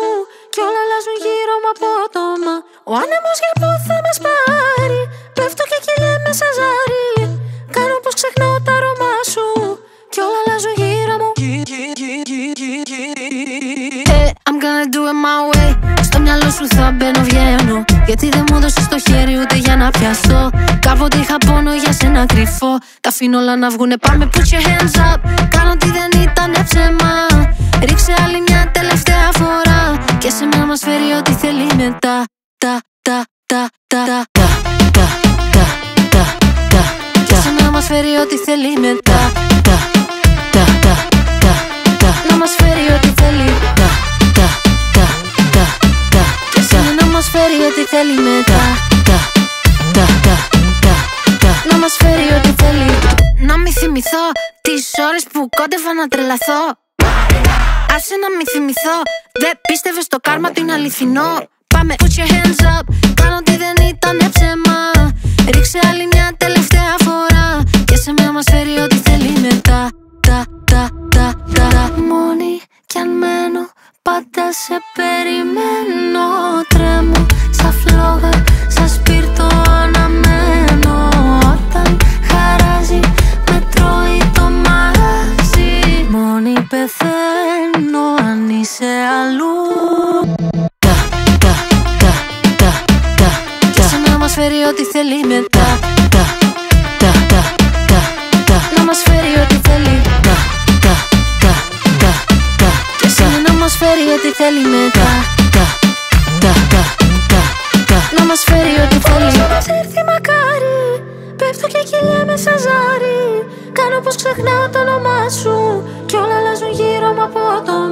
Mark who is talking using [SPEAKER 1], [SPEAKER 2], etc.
[SPEAKER 1] κι όλα αλλάζουν γύρω μου απότομα. Ο άνεμος για πού θα με σπάρει, πέφτω και κυλιέμαι σαν ζάρι. Κάνω πως ξεχνάω τα αρώμα σου, κι όλα αλλάζουν γύρω μου. I'm gonna do it my way. Στο μυαλό σου θα μπαίνω, βγαίνω, γιατί δεν μου έδωσες το χέρι ούτε για να πιαστώ. Κάποτε είχα πόνο για σένα κρυφό, τα αφήνω όλα να βγουνε, πάμε put your hands up. Κάνω ότι δεν ήτανε ψέμα, ρίξε άλλη μια τελευταία φορά, και σε μένα μας φέρει ό,τι θέλει μετά. Και σε μένα μας φέρει ό,τι θέλει μετά. Να μας φέρει ό,τι θέλει. Και σε μένα μας φέρει ό,τι θέλει μετά. Να μας φέρει ό,τι θέλει. Να μη θυμηθώ τις ώρες που κόντευα να τρελαθώ. Άσε να μη θυμηθώ, δεν πίστευες στο κάρμα του είναι αληθινό. Πάμε put your hands up, κάνω ότι δεν ήτανε ψέμα, ρίξε άλλη μια τελευταία φορά, και σε μένα μας φέρει ό,τι θέλει μετά. Μόνη κι αν μένω, πάντα σε περιμένω. Τρέμω σαν φλόγα, σαν σπίρτο αναμένω. Όταν χαράζει με τρώει το μαγαζί, μόνη πεθαίνω αν είσαι αλλού. Και σε μένα μας φέρει ό,τι θέλει μετά. Να μας φέρει ό,τι θέλει. Και σε μένα μας φέρει ό,τι θέλει μετά. Να μας φέρει ό,τι θέλει. Όσο μας έρθει μακάρι, πέφτω και κυλιέμαι σαν ζάρι. Κάνω πως ξεχνάω το όνομά σου, κι όλα αλλάζουν γύρω μου απότομα.